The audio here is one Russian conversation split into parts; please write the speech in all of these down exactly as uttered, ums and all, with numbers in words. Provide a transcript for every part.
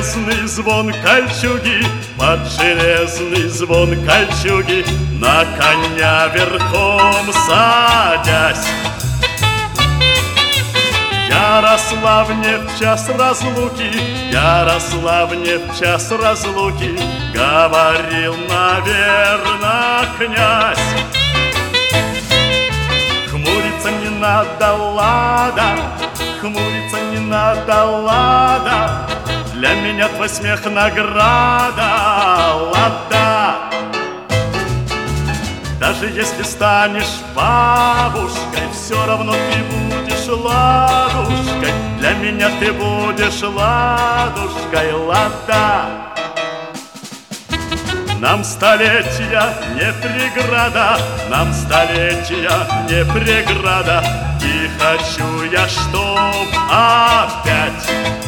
железный звон кольчуги, под железный звон кольчуги, на коня верхом садясь. Ярославне в час разлуки, Ярославне в час разлуки говорил, наверно, князь. Хмуриться не надо, лада, хмуриться не надо, лада, для меня твой смех награда, лада. Даже если станешь бабушкой, все равно ты будешь ладушкой, для меня ты будешь ладушкой, лада. Нам столетия не преграда, нам столетия не преграда, и хочу я, чтоб опять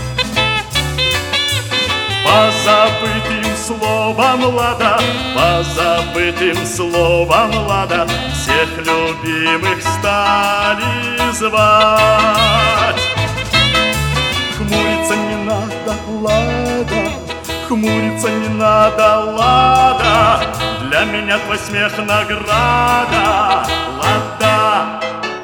по забытым словам лада, по забытым словам лада, всех любимых стали звать. Хмуриться не надо, лада, хмуриться не надо, лада, для меня твой смех награда, лада.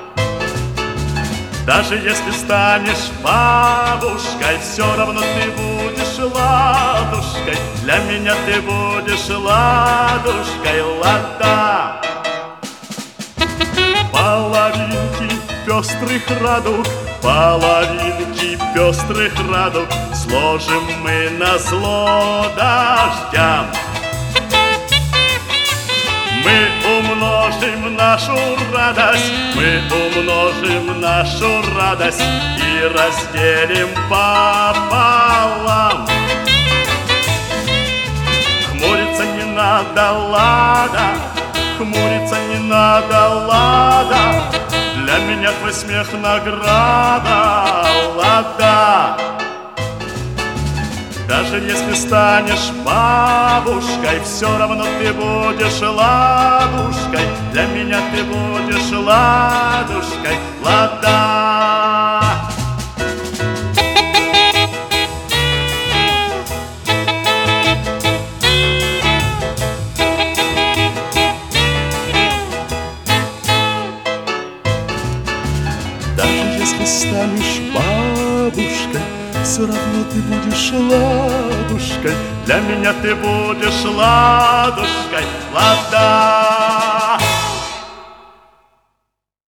Даже если станешь бабушкой, все равно ты будешь ладушкой, для меня ты будешь ладушкой, лада. Половинки пестрых радуг, половинки пестрых радуг сложим мы назло дождям. Мы умножим нашу радость, мы умножим нашу радость и разделим пополам. Хмуриться не надо, лада, хмуриться не надо, лада, для меня твой смех награда, лада. Даже если станешь бабушкой, все равно ты будешь ладушкой, для меня ты будешь ладушкой, лада. Даже если станешь бабушкой, все равно ты будешь ладушкой, для меня ты будешь ладушкой, лада.